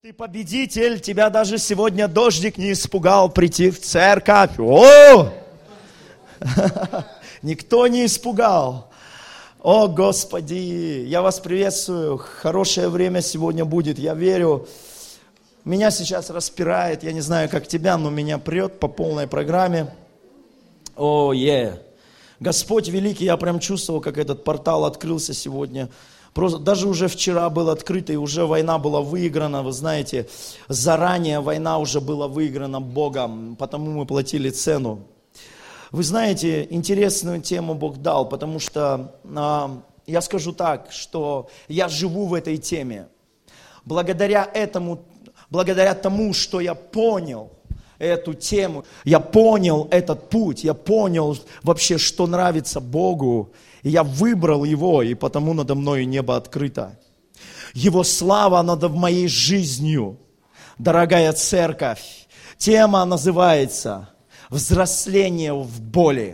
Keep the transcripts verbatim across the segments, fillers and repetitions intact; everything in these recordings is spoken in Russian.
Ты победитель, тебя даже сегодня дождик не испугал прийти в церковь. О! Никто не испугал. О, Господи, я вас приветствую. Хорошее время сегодня будет, я верю. Меня сейчас распирает, я не знаю, как тебя, но меня прет по полной программе. О, е. Господь великий, я прям чувствовал, как этот портал открылся сегодня. Просто, даже уже вчера был открыт, и уже война была выиграна, вы знаете, заранее война уже была выиграна Богом, потому мы платили цену. Вы знаете, интересную тему Бог дал, потому что э, я скажу так, что я живу в этой теме. Благодаря этому, благодаря тому, что я понял эту тему, я понял этот путь, я понял вообще, что нравится Богу, и я выбрал его, и потому надо мною небо открыто. Его слава над моей жизнью, дорогая церковь. Тема называется «Взросление в боли».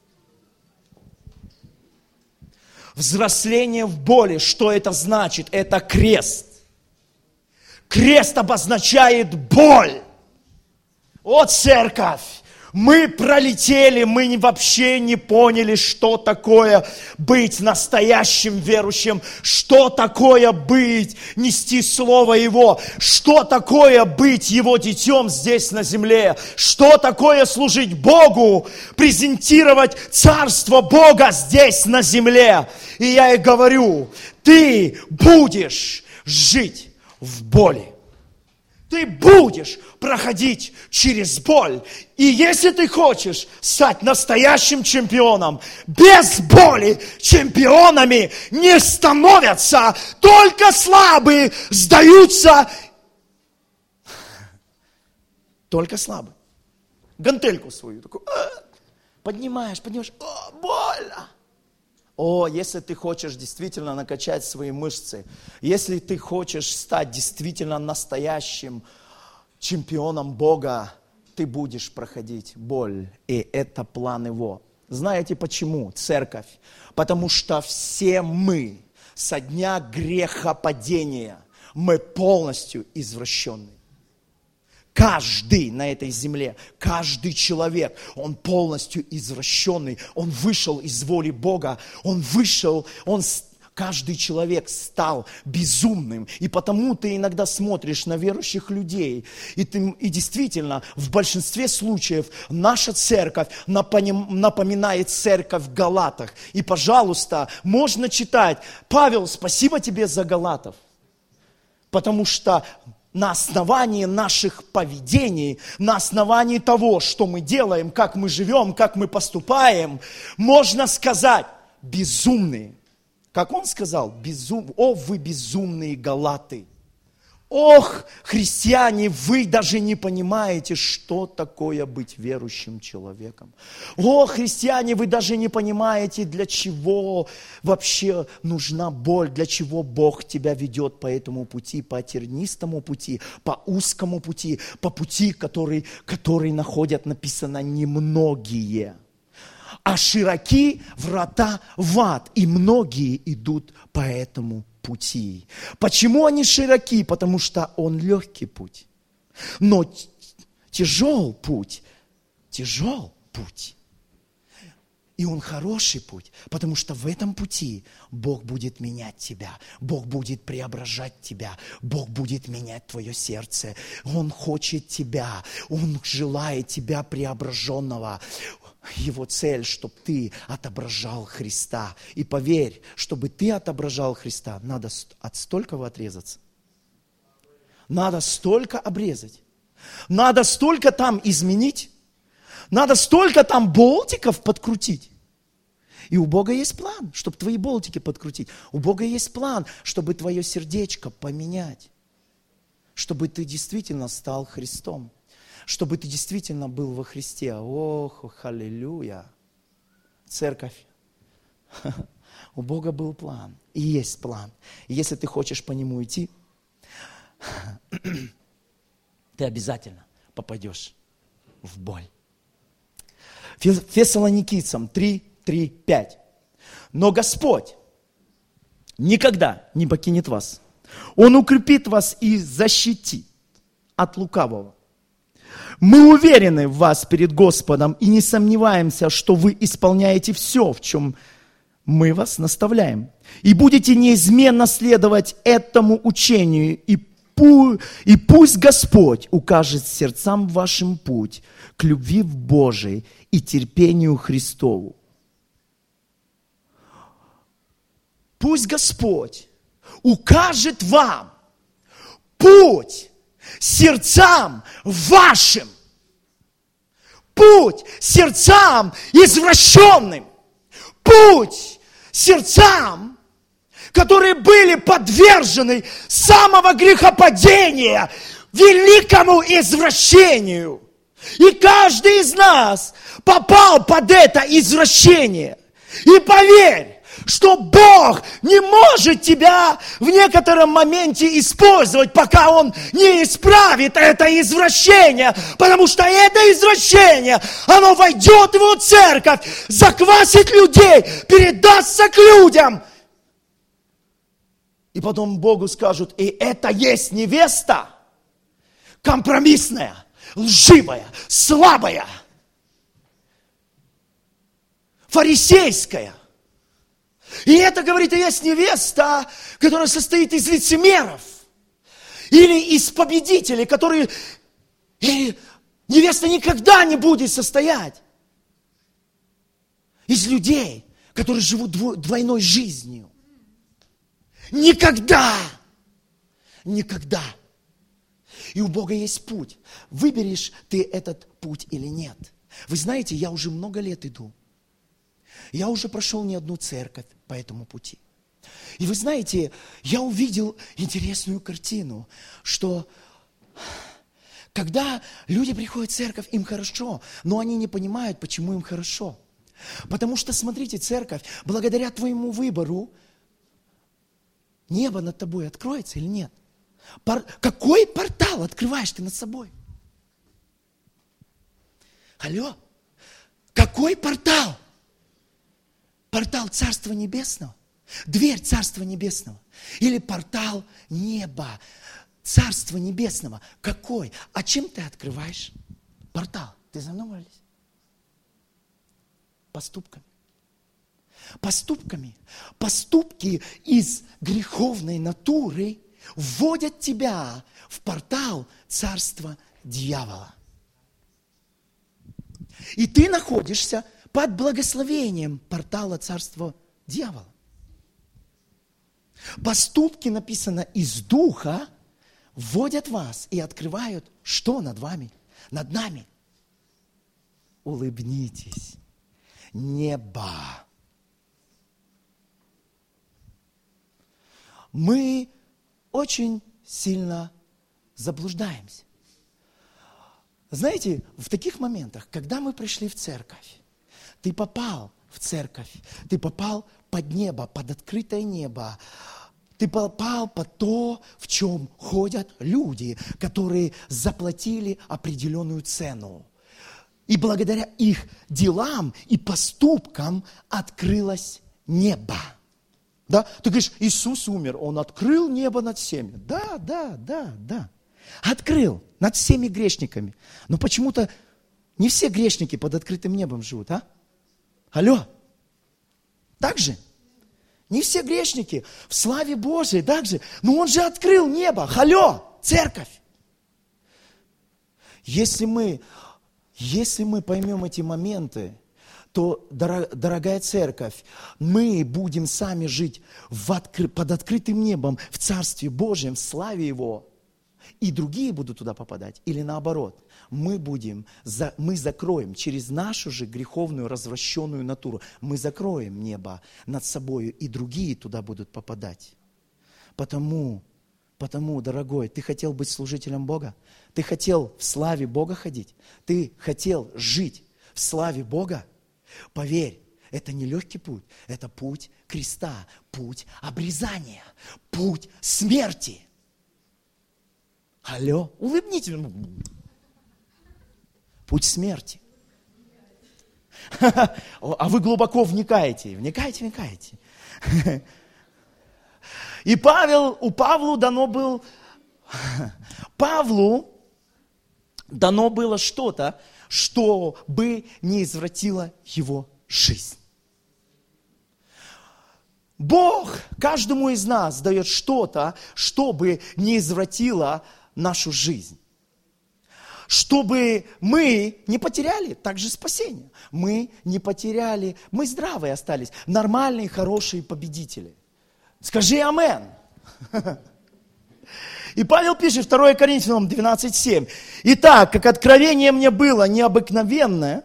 Взросление в боли, что это значит? Это крест. Крест обозначает боль. О, церковь! Мы пролетели, мы вообще не поняли, что такое быть настоящим верующим, что такое быть, нести Слово Его, что такое быть Его детем здесь на земле, что такое служить Богу, презентировать Царство Бога здесь на земле. И я и говорю, ты будешь жить в боли. Ты будешь проходить через боль. И если ты хочешь стать настоящим чемпионом, без боли чемпионами не становятся, только слабые сдаются. Только слабые. Гантельку свою такую поднимаешь, поднимаешь, о, больно. О, если ты хочешь действительно накачать свои мышцы, если ты хочешь стать действительно настоящим чемпионом Бога, ты будешь проходить боль, и это план Его. Знаете почему, церковь? Потому что все мы со дня грехопадения, мы полностью извращенные. Каждый на этой земле, каждый человек, он полностью извращенный, он вышел из воли Бога, он вышел, он, каждый человек стал безумным. И потому ты иногда смотришь на верующих людей, и, ты, и действительно, в большинстве случаев наша церковь напоминает церковь в Галатах. И, пожалуйста, можно читать, Павел, спасибо тебе за Галатов, потому что на основании наших поведений, на основании того, что мы делаем, как мы живем, как мы поступаем, можно сказать, безумные. Как он сказал, безум... о, вы безумные галаты. Ох, христиане, вы даже не понимаете, что такое быть верующим человеком. О, христиане, вы даже не понимаете, для чего вообще нужна боль, для чего Бог тебя ведет по этому пути, по тернистому пути, по узкому пути, по пути, который, который находят, написано, немногие. А широки врата в ад, и многие идут по этому пути. Почему они широки? Потому что он легкий путь. Но тяжел путь, тяжел путь. И он хороший путь, потому что в этом пути Бог будет менять тебя, Бог будет преображать тебя, Бог будет менять твое сердце. Он хочет тебя, Он желает тебя преображенного. Его цель, чтобы ты отображал Христа. И поверь, чтобы ты отображал Христа, надо от столького отрезаться. Надо столько обрезать. Надо столько там изменить. Надо столько там болтиков подкрутить. И у Бога есть план, чтобы твои болтики подкрутить. У Бога есть план, чтобы твое сердечко поменять. Чтобы ты действительно стал Христом. Чтобы ты действительно был во Христе. Ох, аллилуйя. Церковь. У Бога был план. И есть план. И если ты хочешь по нему идти, ты обязательно попадешь в боль. Фессалоникийцам три, три, пять. Но Господь никогда не покинет вас. Он укрепит вас и защитит от лукавого. Мы уверены в вас перед Господом и не сомневаемся, что вы исполняете все, в чем мы вас наставляем. И будете неизменно следовать этому учению, и, пу- и пусть Господь укажет сердцам вашим путь к любви в Божией и терпению Христову. Пусть Господь укажет вам путь сердцам вашим, путь сердцам извращенным, путь сердцам, которые были подвержены самого грехопадения, великому извращению. И каждый из нас попал под это извращение. И поверь, что Бог не может тебя в некотором моменте использовать, пока Он не исправит это извращение. Потому что это извращение, оно войдет в Его церковь, заквасит людей, передастся к людям. И потом Богу скажут: и это есть невеста компромиссная, лживая, слабая, фарисейская. И это, говорит, и есть невеста, которая состоит из лицемеров. Или из победителей, которые... Или невеста никогда не будет состоять из людей, которые живут двойной жизнью. Никогда! Никогда! И у Бога есть путь. Выберешь ты этот путь или нет. Вы знаете, я уже много лет иду. Я уже прошел не одну церковь по этому пути. И вы знаете, я увидел интересную картину, что когда люди приходят в церковь, им хорошо, но они не понимают, почему им хорошо. Потому что, смотрите, церковь, благодаря твоему выбору, небо над тобой откроется или нет? Пор... Какой портал открываешь ты над собой? Алло? Какой портал? Портал Царства Небесного? Дверь Царства Небесного? Или портал неба, Царства Небесного? Какой? А чем ты открываешь портал? Ты за мной молись? Поступками. Поступками. Поступки из греховной натуры вводят тебя в портал Царства Дьявола. И ты находишься под благословением портала Царства Дьявола. Поступки, написано, из Духа вводят вас и открывают, что над вами, над нами. Улыбнитесь. Небо. Мы очень сильно заблуждаемся. Знаете, в таких моментах, когда мы пришли в церковь, ты попал в церковь, ты попал под небо, под открытое небо, ты попал под то, в чем ходят люди, которые заплатили определенную цену. И благодаря их делам и поступкам открылось небо. Да? Ты говоришь, Иисус умер, Он открыл небо над всеми. Да, да, да, да. Открыл над всеми грешниками. Но почему-то не все грешники под открытым небом живут, а? Алло. Так же? Не все грешники в славе Божией, так же? Но Он же открыл небо. Алло, церковь. Если мы, если мы поймем эти моменты, то, дорогая церковь, мы будем сами жить в откры... под открытым небом, в Царстве Божьем, в славе Его. И другие будут туда попадать. Или наоборот, мы будем, мы закроем через нашу же греховную, развращенную натуру, мы закроем небо над собой, и другие туда будут попадать. Потому, потому, дорогой, ты хотел быть служителем Бога? Ты хотел в славе Бога ходить? Ты хотел жить в славе Бога? Поверь, это не легкий путь, это путь креста, путь обрезания, путь смерти. Алло, улыбнитесь. Путь смерти. А вы глубоко вникаете, вникаете, вникаете. И Павел, у Павлу дано был, Павлу дано было что-то, чтобы не извратило его жизнь. Бог каждому из нас дает что-то, чтобы не извратило нашу жизнь. Чтобы мы не потеряли также спасение. Мы не потеряли, мы здравые остались, нормальные, хорошие победители. Скажи амен. И Павел пишет, второе Коринфянам двенадцать семь. Итак, как откровение мне было необыкновенное,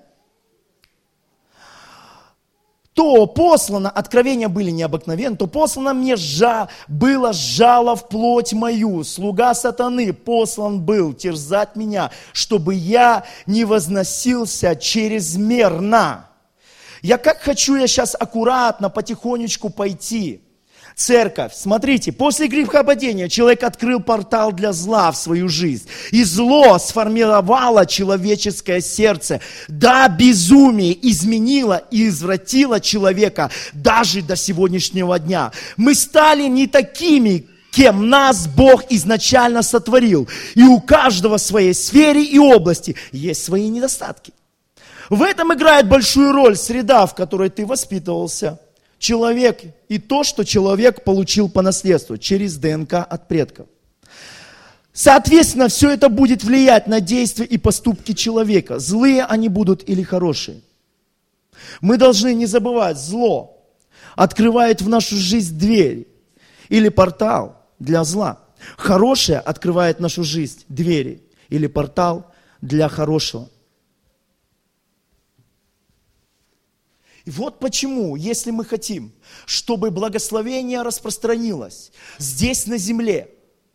то послано, откровения были необыкновенны, то послано мне жа, было жало в плоть мою, слуга сатаны послан был терзать меня, чтобы я не возносился чрезмерно. Я как хочу, я сейчас аккуратно, потихонечку пойти. Церковь, смотрите, после грехопадения человек открыл портал для зла в свою жизнь. И зло сформировало человеческое сердце. Да, безумие изменило и извратило человека даже до сегодняшнего дня. Мы стали не такими, кем нас Бог изначально сотворил. И у каждого в своей сфере и области есть свои недостатки. В этом играет большую роль среда, в которой ты воспитывался. Человек и то, что человек получил по наследству через ДНК от предков. Соответственно, все это будет влиять на действия и поступки человека. Злые они будут или хорошие. Мы должны не забывать, зло открывает в нашу жизнь двери или портал для зла. Хорошее открывает в нашу жизнь двери или портал для хорошего. И вот почему, если мы хотим, чтобы благословение распространилось здесь на земле,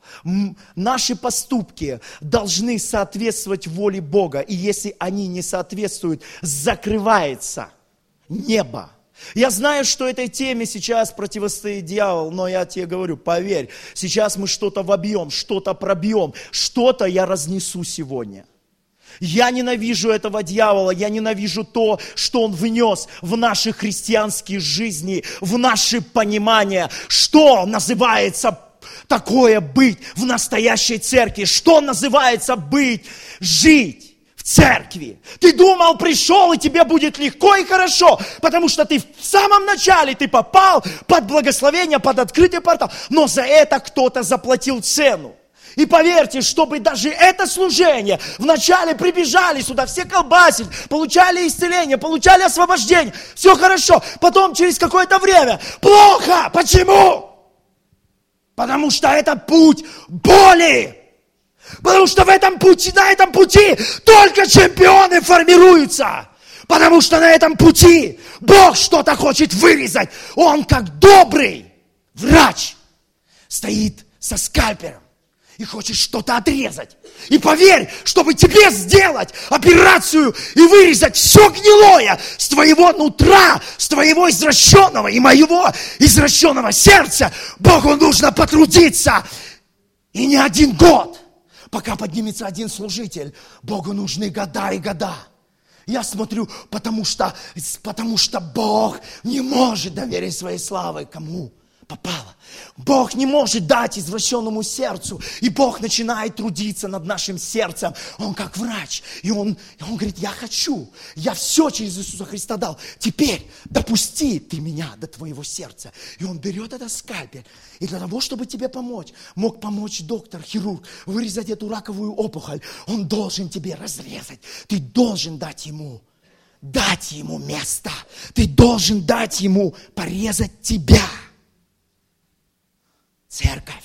наши поступки должны соответствовать воле Бога. И если они не соответствуют, закрывается небо. Я знаю, что этой теме сейчас противостоит дьявол, но я тебе говорю, поверь, сейчас мы что-то вобьем, что-то пробьем, что-то я разнесу сегодня. Я ненавижу этого дьявола, я ненавижу то, что он внес в наши христианские жизни, в наше понимание, что называется такое быть в настоящей церкви, что называется быть, жить в церкви. Ты думал, пришел, и тебе будет легко и хорошо, потому что ты в самом начале, ты попал под благословение, под открытый портал, но за это кто-то заплатил цену. И поверьте, чтобы даже это служение, вначале прибежали сюда, все колбасили, получали исцеление, получали освобождение, все хорошо. Потом через какое-то время плохо. Почему? Потому что это путь боли. Потому что в этом пути, на этом пути только чемпионы формируются. Потому что на этом пути Бог что-то хочет вырезать. Он как добрый врач стоит со скальпелем и хочет что-то отрезать. И поверь, чтобы тебе сделать операцию и вырезать все гнилое с твоего нутра, с твоего извращенного и моего извращенного сердца, Богу нужно потрудиться. И не один год, пока поднимется один служитель, Богу нужны года и года. Я смотрю, потому что, потому что Бог не может доверить своей славы кому попало. Бог не может дать извращенному сердцу. И Бог начинает трудиться над нашим сердцем. Он как врач. И он, и он говорит, я хочу. Я все через Иисуса Христа дал. Теперь допусти ты меня до твоего сердца. И он берет этот скальпель. И для того, чтобы тебе помочь, мог помочь доктор, хирург, вырезать эту раковую опухоль. Он должен тебе разрезать. Ты должен дать ему, дать ему место. Ты должен дать ему порезать тебя. Церковь.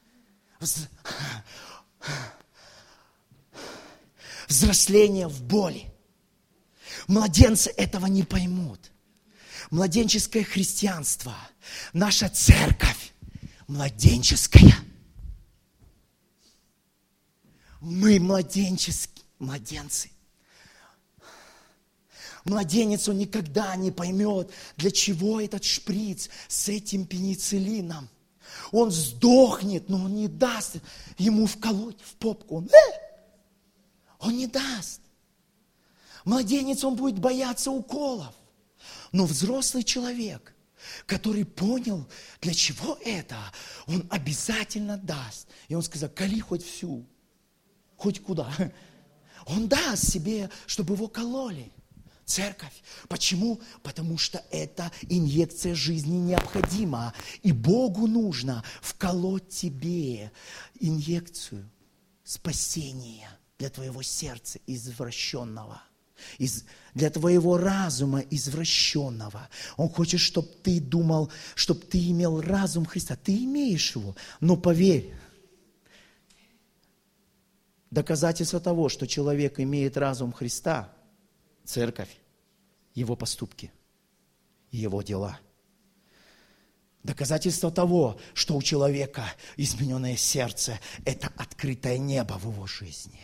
Взросление в боли. Младенцы этого не поймут. Младенческое христианство. Наша церковь младенческая. Мы младенческие, младенцы. Младенец, он никогда не поймет, для чего этот шприц с этим пенициллином. Он сдохнет, но он не даст ему вколоть в попку. Он, э, он не даст. Младенец, он будет бояться уколов. Но взрослый человек, который понял, для чего это, он обязательно даст. И он сказал, коли хоть всю, хоть куда. Он даст себе, чтобы его кололи. Церковь. Почему? Потому что эта инъекция жизни необходима. И Богу нужно вколоть тебе инъекцию спасения для твоего сердца извращенного. Из, для твоего разума извращенного. Он хочет, чтобы ты думал, чтобы ты имел разум Христа. Ты имеешь его, но поверь, доказательство того, что человек имеет разум Христа, церковь, его поступки, его дела. Доказательство того, что у человека измененное сердце, это открытое небо в его жизни.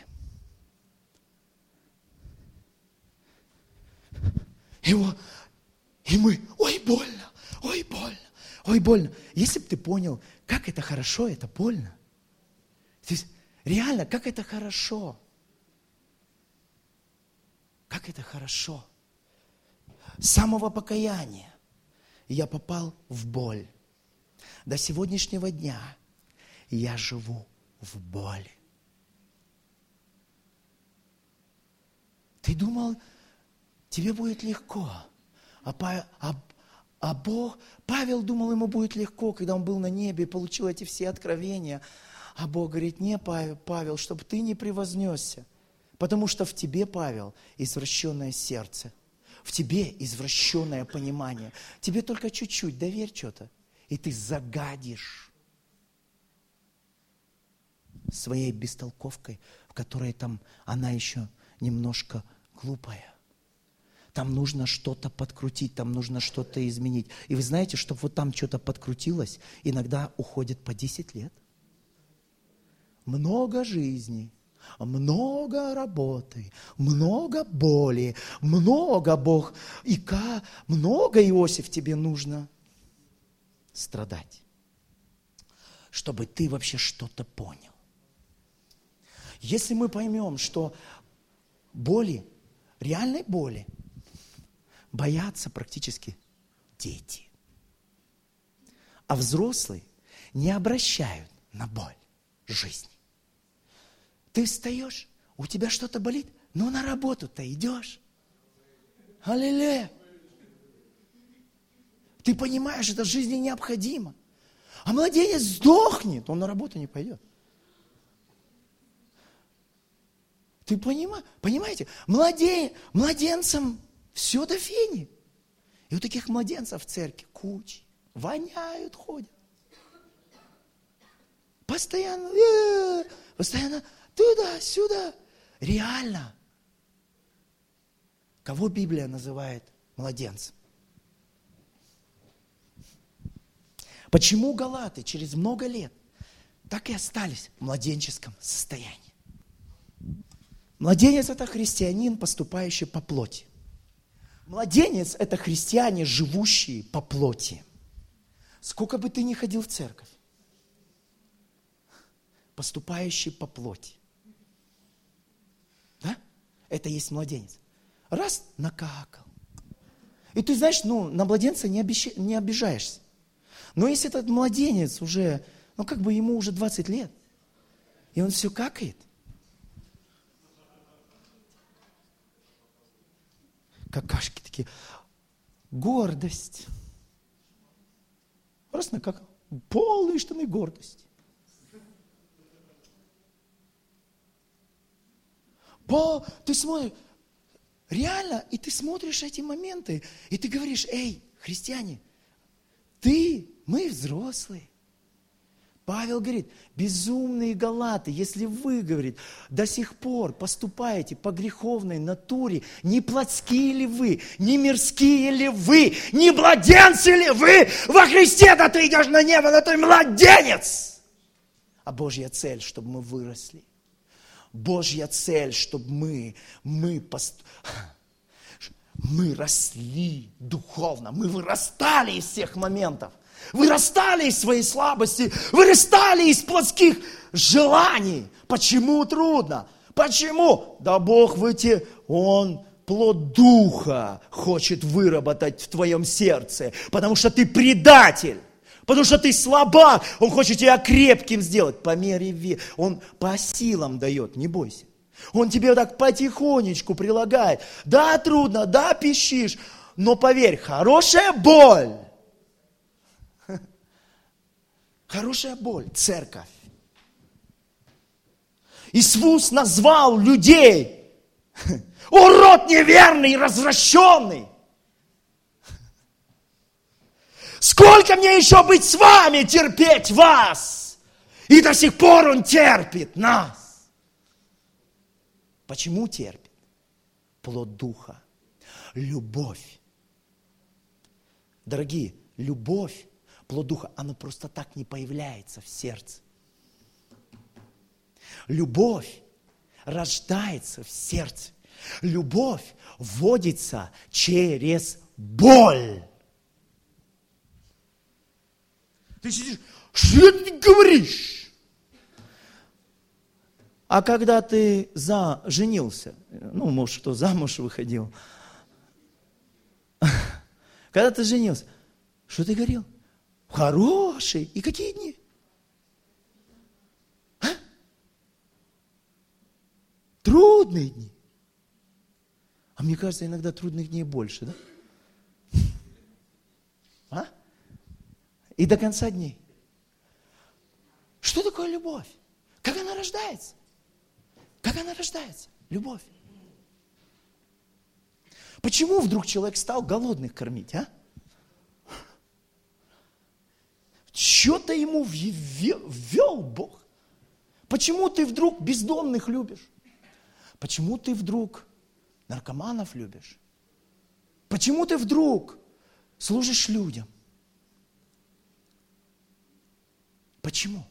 Его, и мы, ой, больно, ой, больно, ой, больно. Если бы ты понял, как это хорошо, это больно. То есть, реально, как это хорошо. Как это хорошо. С самого покаяния я попал в боль. До сегодняшнего дня я живу в боли. Ты думал, тебе будет легко. А, а, а Бог, Павел думал, ему будет легко, когда он был на небе и получил эти все откровения. А Бог говорит, не, Павел, Павел, чтобы ты не превознесся. Потому что в тебе, Павел, извращенное сердце. В тебе извращенное понимание. Тебе только чуть-чуть, доверь что-то. И ты загадишь своей бестолковкой, в которой там она еще немножко глупая. Там нужно что-то подкрутить, там нужно что-то изменить. И вы знаете, чтобы вот там что-то подкрутилось, иногда уходит по десять лет. Много жизней, много работы, много боли, много Бог. И ка, много, Иосиф, тебе нужно страдать, чтобы ты вообще что-то понял. Если мы поймем, что боли, реальной боли, боятся практически дети. А взрослые не обращают на боль жизни. Ты встаешь, у тебя что-то болит, но на работу-то идешь. Аллилуйя. Ты понимаешь, это в жизни необходимо. А младенец сдохнет, он на работу не пойдет. Ты понимаешь, понимаете, младен, младенцам все до фени. И вот таких младенцев в церкви куча. Воняют, ходят. Постоянно, э, постоянно туда-сюда. Реально. Кого Библия называет младенцем? Почему галаты через много лет так и остались в младенческом состоянии? Младенец – это христианин, поступающий по плоти. Младенец – это христиане, живущие по плоти. Сколько бы ты ни ходил в церковь, поступающий по плоти. Да? Это есть младенец. Раз – накакал. И ты знаешь, ну, на младенца не, обещ... не обижаешься. Но если этот младенец уже, ну, как бы ему уже двадцать лет, и он все какает, какашки такие. Гордость. Просто как полные штаны гордости. По, ты смотришь, реально, и ты смотришь эти моменты, и ты говоришь, эй, христиане, ты, мы взрослые. Павел говорит, безумные галаты, если вы, говорит, до сих пор поступаете по греховной натуре, не плотские ли вы, не мирские ли вы, не младенцы ли вы, во Христе-то ты идешь на небо, но ты младенец. А Божья цель, чтобы мы выросли. Божья цель, чтобы мы, мы, пост... мы росли духовно, мы вырастали из всех моментов. Вырастали из своей слабости, вырастали из плотских желаний. Почему трудно? Почему? Да Бог выйти, Он плод Духа хочет выработать в твоем сердце, потому что ты предатель, потому что ты слабак. Он хочет тебя крепким сделать по мере веры. Он по силам дает, не бойся. Он тебе так потихонечку прилагает. Да, трудно, да, пищишь, но поверь, хорошая боль. Хорошая боль, церковь. Иисус назвал людей: урод неверный, развращенный. Сколько мне еще быть с вами, терпеть вас? И до сих пор Он терпит нас. Почему терпит? Плод Духа. Любовь. Дорогие, любовь, плод Духа, она просто так не появляется в сердце. Любовь рождается в сердце. Любовь вводится через боль. Ты сидишь, что ты говоришь? А когда ты за, женился, ну, может, кто замуж выходил, когда ты женился, что ты говорил? Хороший. И какие дни? А? Трудные дни. А мне кажется, иногда трудных дней больше, да? А? И до конца дней. Что такое любовь? Как она рождается? Как она рождается? Любовь. Почему вдруг человек стал голодных кормить, а? Что-то ему ввел Бог. Почему ты вдруг бездомных любишь? Почему ты вдруг наркоманов любишь? Почему ты вдруг служишь людям? Почему?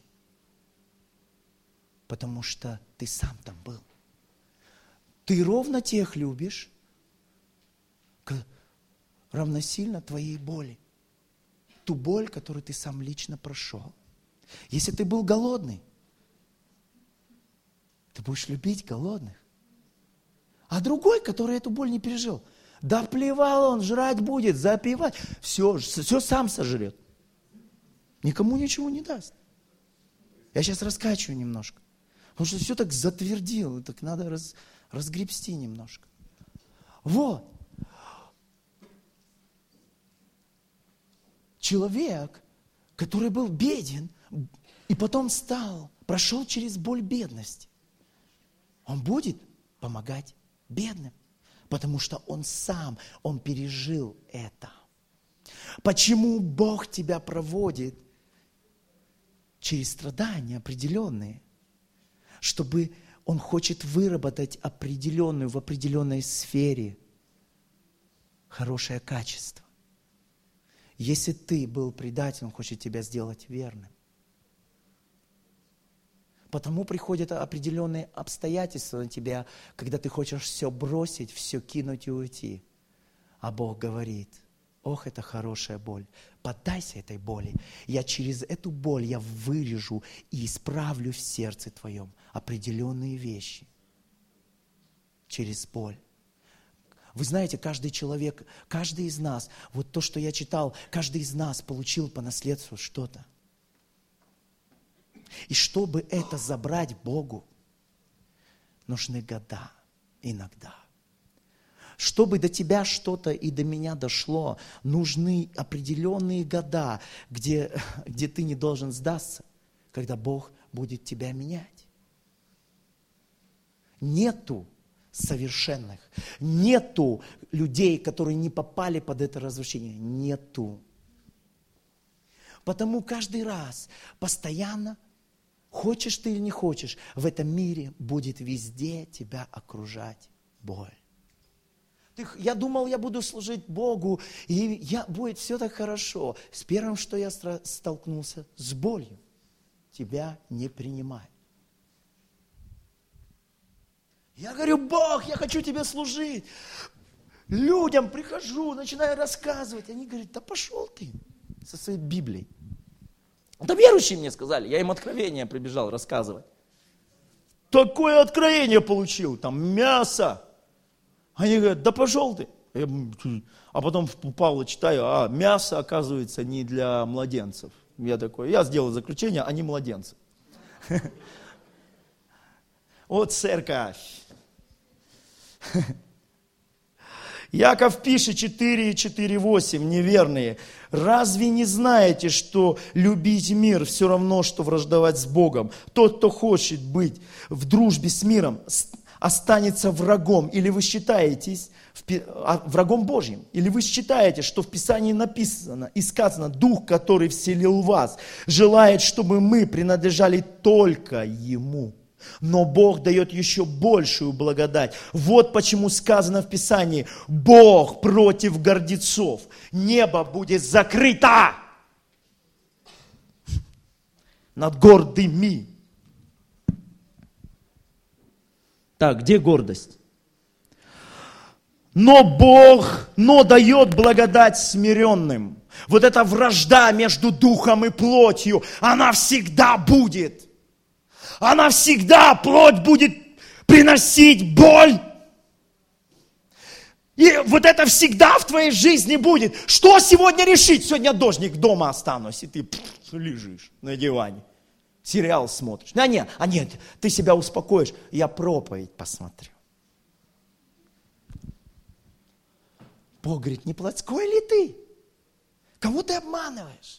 Потому что ты сам там был. Ты ровно тех любишь, равносильно твоей боли. Ту боль, которую ты сам лично прошел. Если ты был голодный, ты будешь любить голодных. А другой, который эту боль не пережил, да плевал он, жрать будет, запивать. Все, все сам сожрет. Никому ничего не даст. Я сейчас раскачиваю немножко. Потому что все так затвердил, так надо раз, разгребсти немножко. Вот. Человек, который был беден, и потом стал, прошел через боль бедности, он будет помогать бедным, потому что он сам, он пережил это. Почему Бог тебя проводит через страдания определенные? Чтобы Он хочет выработать определенную, в определенной сфере хорошее качество. Если ты был предателем, Он хочет тебя сделать верным. Потому приходят определенные обстоятельства на тебя, когда ты хочешь все бросить, все кинуть и уйти. А Бог говорит: ох, это хорошая боль. Поддайся этой боли. Я через эту боль я вырежу и исправлю в сердце твоем определенные вещи. Через боль. Вы знаете, каждый человек, каждый из нас, вот то, что я читал, каждый из нас получил по наследству что-то. И чтобы это забрать Богу, нужны года иногда. Чтобы до тебя что-то и до меня дошло, нужны определенные года, где, где ты не должен сдаться, когда Бог будет тебя менять. Нету совершенных, нету людей, которые не попали под это развращение. Нету. Потому каждый раз, постоянно, хочешь ты или не хочешь, в этом мире будет везде тебя окружать боль. Ты, я думал, я буду служить Богу, и я, будет все так хорошо. С первым, что я столкнулся, с болью. Тебя не принимают. Я говорю: Бог, я хочу тебе служить. Людям прихожу, начинаю рассказывать. Они говорят: да пошел ты со своей Библией. Да верующие мне сказали, я им откровение прибежал рассказывать. Такое откровение получил, там мясо. Они говорят, да пошел ты. А потом у Павла читаю, а мясо, оказывается, не для младенцев. Я такой, я сделал заключение, они младенцы. Вот церковь. Яков пишет четыре, четыре, восемь, неверные. Разве не знаете, что любить мир все равно, что враждовать с Богом? Тот, кто хочет быть в дружбе с миром, останется врагом. Или вы считаетесь врагом Божьим? Или вы считаете, что в Писании написано и сказано, Дух, который вселил в вас, желает, чтобы мы принадлежали только Ему. Но Бог дает еще большую благодать. Вот почему сказано в Писании, Бог против гордецов. Небо будет закрыто над гордыми. Так, где гордость? Но Бог, но дает благодать смиренным. Вот эта вражда между духом и плотью, она всегда будет. Она всегда, плоть будет приносить боль. И вот это всегда в твоей жизни будет. Что сегодня решить? Сегодня дождик, дома останусь. И ты пфф, лежишь на диване. Сериал смотришь. А нет, а нет, ты себя успокоишь. Я проповедь посмотрю. Бог говорит, не плотской ли ты? Кого ты обманываешь?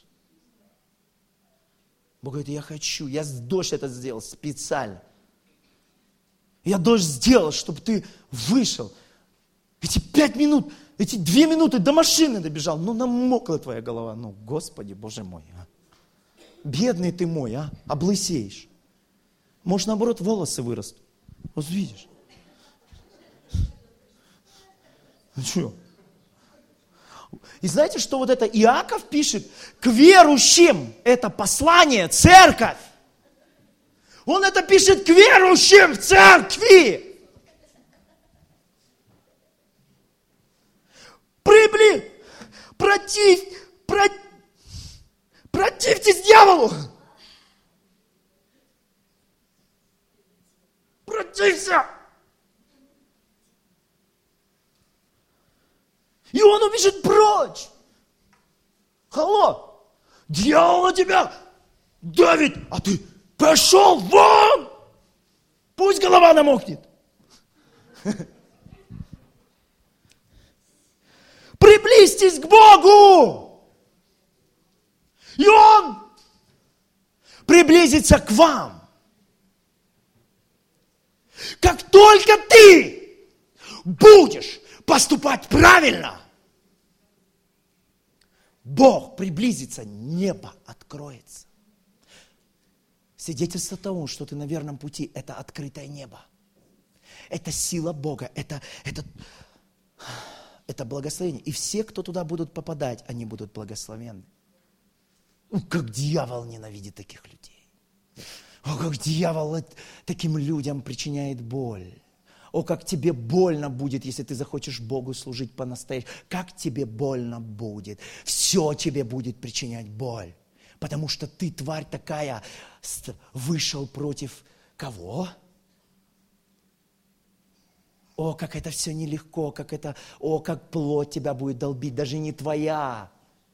Бог говорит, я хочу, я дождь это сделал специально. Я дождь сделал, чтобы ты вышел. Эти пять минут, эти две минуты до машины добежал. Ну, намокла твоя голова. Ну, Господи, Боже мой. А. Бедный ты мой, а, облысеешь. Может, наоборот, волосы вырастут. Вот видишь. Ну, что? И знаете, что вот это Иаков пишет? К верующим это послание, церковь. Он это пишет к верующим в церкви. Прибли, против, про, противьтесь дьяволу. Противься. И он убежит прочь. Алло, дьявол на тебя давит, а ты пошел вон. Пусть голова намокнет. Приблизьтесь к Богу. И Он приблизится к вам. Как только ты будешь поступать правильно, Бог приблизится, небо откроется. Свидетельство того, что ты на верном пути, это открытое небо. Это сила Бога, это, это, это благословение. И все, кто туда будут попадать, они будут благословенны. О, как дьявол ненавидит таких людей. О, как дьявол таким людям причиняет боль. О, как тебе больно будет, если ты захочешь Богу служить по-настоящему. Как тебе больно будет. Все тебе будет причинять боль. Потому что ты, тварь такая, вышел против кого? О, как это все нелегко, как это, о, как плоть тебя будет долбить, даже не твоя.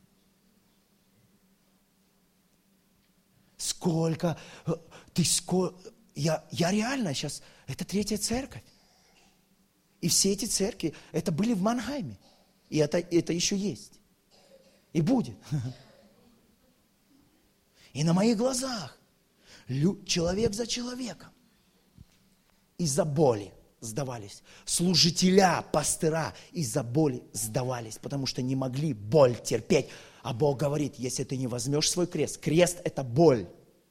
Сколько, ты сколько, я, я реально сейчас, это третья церковь. И все эти церкви, это были в Манхайме. И это, это еще есть. И будет. И на моих глазах человек за человеком из-за боли сдавались. Служителя, пастыра из-за боли сдавались, потому что не могли боль терпеть. А Бог говорит, если ты не возьмешь свой крест, крест – это боль.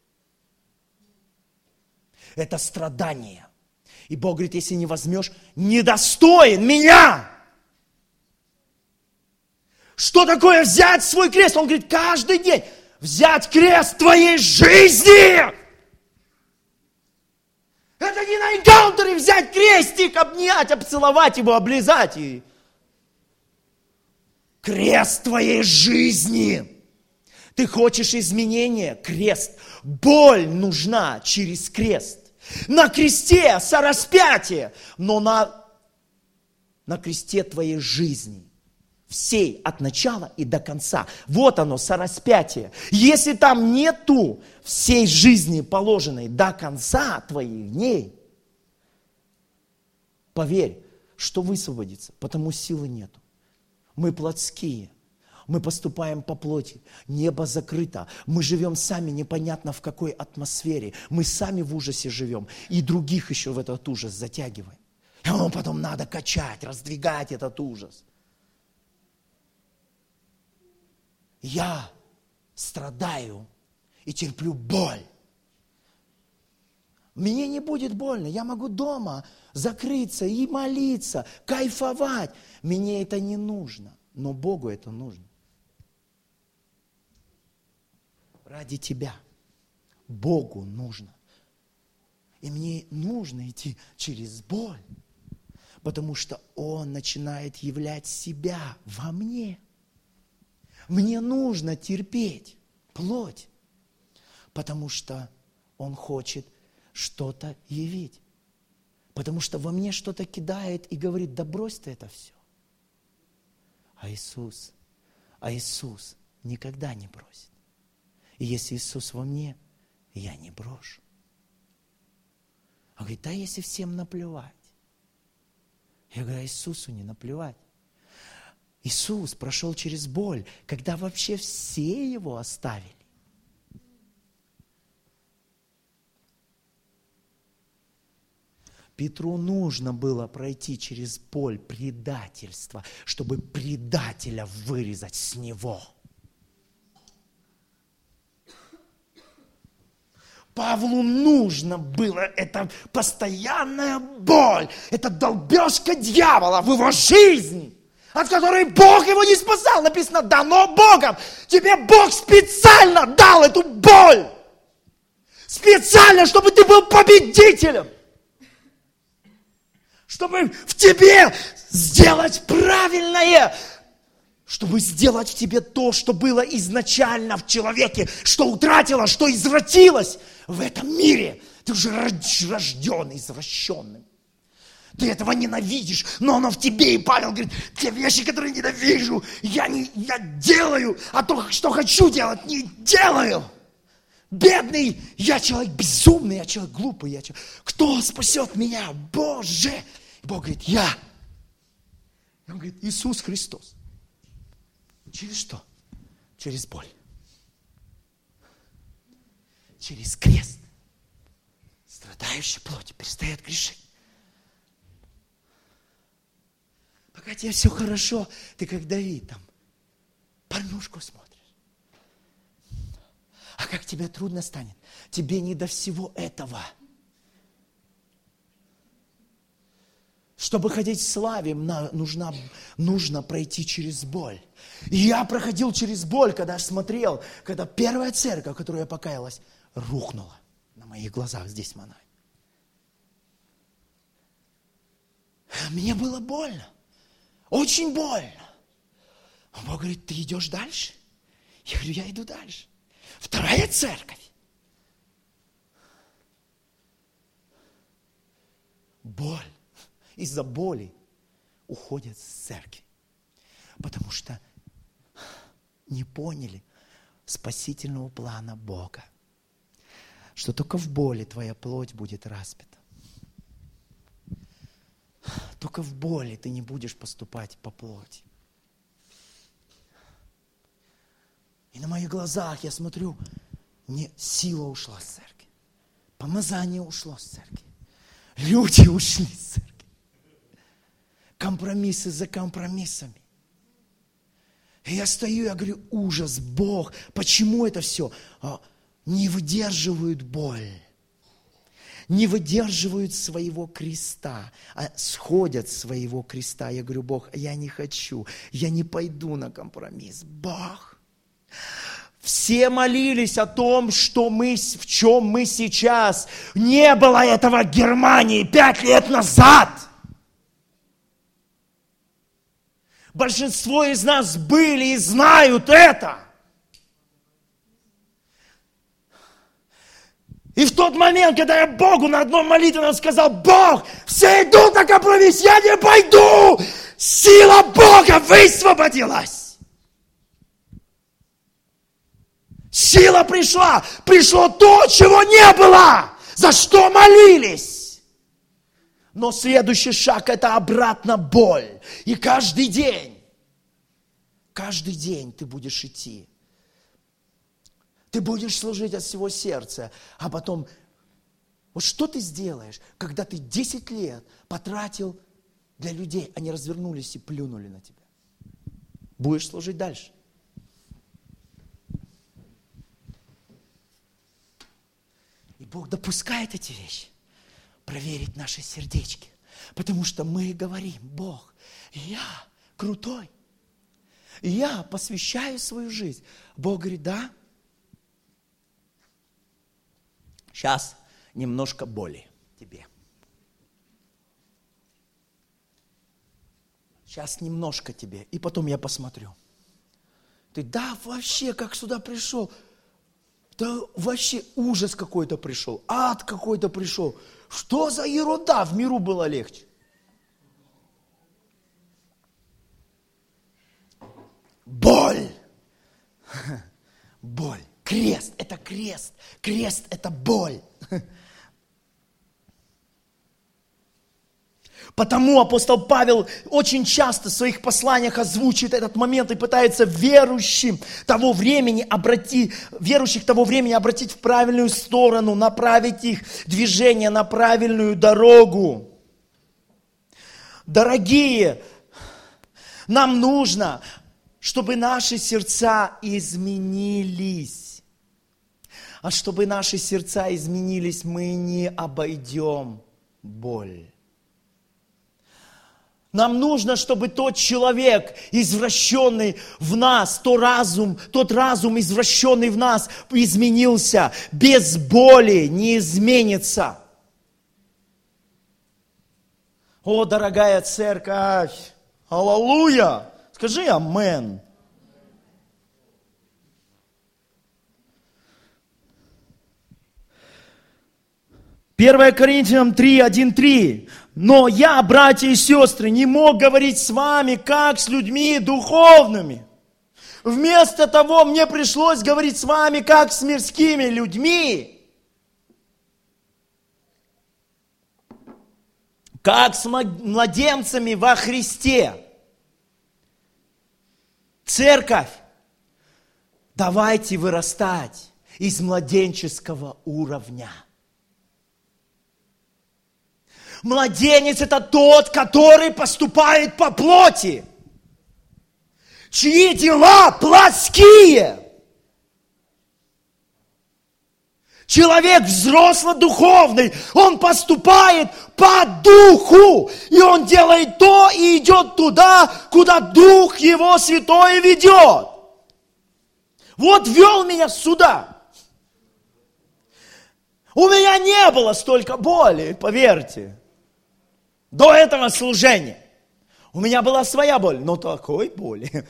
Это страдание. И Бог говорит, если не возьмешь, недостоин меня. Что такое взять свой крест? Он говорит, каждый день взять крест твоей жизни. Это не на энкаунтере взять крестик, обнять, обцеловать его, облизать. И... Крест твоей жизни. Ты хочешь изменения? Крест. Боль нужна через крест. На кресте сораспятие, но на на кресте твоей жизни. Всей, от начала и до конца. Вот оно, сораспятие. Если там нету всей жизни, положенной до конца твоих дней, поверь, что высвободится, потому силы нету. Мы плотские, мы поступаем по плоти, небо закрыто, мы живем сами непонятно в какой атмосфере, мы сами в ужасе живем, и других еще в этот ужас затягиваем. И потом надо качать, раздвигать этот ужас. Я страдаю и терплю боль. Мне не будет больно, я могу дома закрыться и молиться, кайфовать. Мне это не нужно, но Богу это нужно. Ради тебя. Богу нужно. И мне нужно идти через боль, потому что Он начинает являть себя во мне. Мне нужно терпеть плоть, потому что Он хочет что-то явить. Потому что во мне что-то кидает и говорит, да брось ты это все. А Иисус, а Иисус никогда не бросит. И если Иисус во мне, я не брошу. Он говорит, да если всем наплевать. Я говорю, а Иисусу не наплевать. Иисус прошел через боль, когда вообще все Его оставили. Петру нужно было пройти через боль предательства, чтобы предателя вырезать с него. Павлу нужно было эта постоянная боль, эта долбежка дьявола в его жизни, от которой Бог его не спасал. Написано, дано Богом. Тебе Бог специально дал эту боль. Специально, чтобы ты был победителем. Чтобы в тебе сделать правильное. Чтобы сделать в тебе то, что было изначально в человеке, что утратило, что извратилось в этом мире. Ты уже рожден извращенным. Ты этого ненавидишь, но оно в тебе. И Павел говорит, те вещи, которые ненавижу, я, не, я делаю, а то, что хочу делать, не делаю. Бедный, я человек безумный, я человек глупый. Я человек... Кто спасет меня? Боже! И Бог говорит, я. И Он говорит, Иисус Христос. Через что? Через боль. Через крест. Страдающая плоть перестает грешить. Пока тебе все хорошо, ты как Давид там порнушку смотришь. А как тебе трудно станет, тебе не до всего этого. Чтобы ходить в славе, нужно, нужно пройти через боль. И я проходил через боль, когда смотрел, когда первая церковь, в которой я покаялась, рухнула на моих глазах здесь, в Манаме. Мне было больно. Очень больно. А Бог говорит, ты идешь дальше? Я говорю, я иду дальше. Вторая церковь. Боль. Из-за боли уходят с церкви. Потому что не поняли спасительного плана Бога. Что только в боли твоя плоть будет распята. Только в боли ты не будешь поступать по плоти. И на моих глазах я смотрю, не сила ушла с церкви. Помазание ушло с церкви. Люди ушли с церкви. Компромиссы за компромиссами. И я стою, я говорю, ужас, Бог, почему это все? Не выдерживают боль. Не выдерживают своего креста, а сходят с своего креста. Я говорю, Бог, я не хочу, я не пойду на компромисс. Бог. Все молились о том, что мы, в чем мы сейчас. Не было этого в Германии пять лет назад. Большинство из нас были и знают это. И в тот момент, когда я Богу на одном молитвенном сказал, Бог, все идут на компромисс, я не пойду, сила Бога высвободилась. Сила пришла. Пришло то, чего не было. За что молились. Но следующий шаг – это обратно боль. И каждый день, каждый день ты будешь идти. Ты будешь служить от всего сердца. А потом, вот что ты сделаешь, когда ты десять лет потратил для людей, они развернулись и плюнули на тебя? Будешь служить дальше. И Бог допускает эти вещи, проверить наши сердечки. Потому что мы говорим: Бог, я крутой, я посвящаю свою жизнь. Бог говорит: да, сейчас немножко боли тебе. Сейчас немножко тебе, и потом я посмотрю. Ты, да, вообще, как сюда пришел? Да вообще ужас какой-то пришел, ад какой-то пришел. Что за ерунда? В миру было легче. Боль. Боль. Крест – это крест. Крест – это боль. Потому апостол Павел очень часто в своих посланиях озвучивает этот момент и пытается верующим того времени обратить, верующих того времени обратить в правильную сторону, направить их движение на правильную дорогу. Дорогие, нам нужно, чтобы наши сердца изменились. А чтобы наши сердца изменились, мы не обойдем боль. Нам нужно, чтобы тот человек, извращенный в нас, тот разум, тот разум, извращенный в нас, изменился. Без боли не изменится. О, дорогая церковь, аллилуйя! Скажи амен. первое Коринфянам три, один, три. Но я, братья и сестры, не мог говорить с вами, как с людьми духовными. Вместо того, мне пришлось говорить с вами, как с мирскими людьми. Как с младенцами во Христе. Церковь, давайте вырастать из младенческого уровня. Младенец – это тот, который поступает по плоти, чьи дела плотские. Человек взросло-духовный, он поступает по духу, и он делает то и идет туда, куда Дух Его Святой ведет. Вот вел меня сюда. У меня не было столько боли, поверьте. До этого служения. У меня была своя боль, но такой боли.